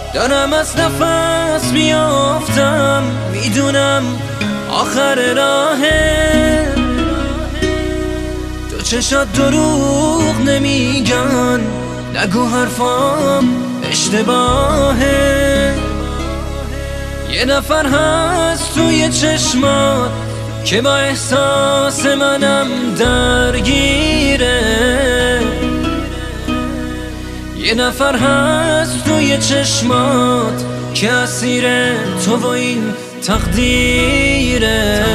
دارم از نفس میافتم، میدونم آخر راهه. تو چشات دروغ نمیگن، نگو حرفام اشتباهه. یه نفر هست توی چشمات که با احساس منم درگیره. یه نفر هست توی چشمات که اسیر تو و این تقدیره.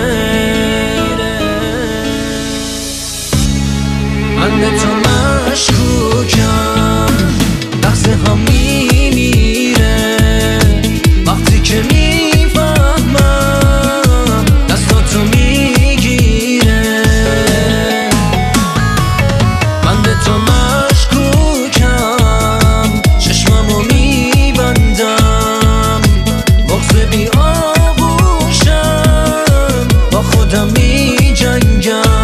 من به تو مشکوکم، لحظه ها میمیره وقتی که میفهمم دستاتو میگیره. من به تو مشکوکم، چشمامو میبندم، بغض بی آغوشم، با خودم میجنگم.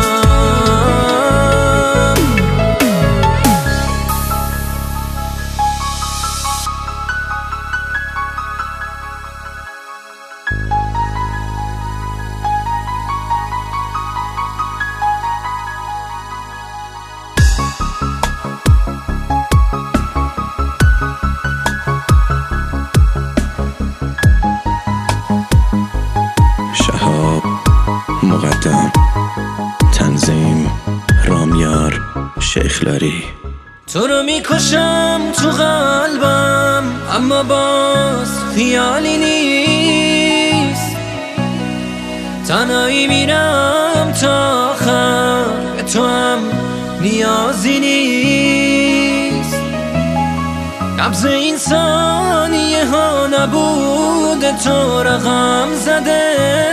شهاب مقدم، تنظیم رامیار شیخلاری. تو رو میکشم تو قلبم، اما باز خیالی نیست. تنهایی میرم تا آخر، به تو هم نیازی نیست. نبض این ثانیه ها نبوده، تو رقم زده.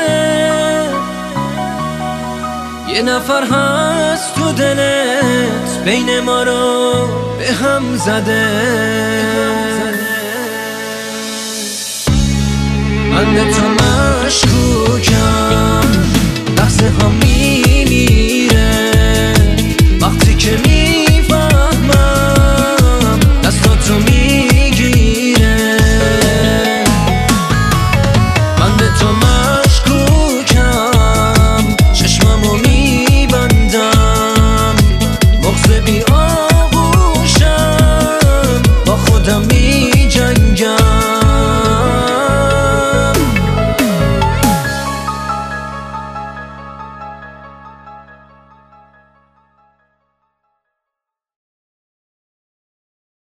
یه نفر هست تو دلت، بین ما رو به هم زده. من به تو مشکوکم،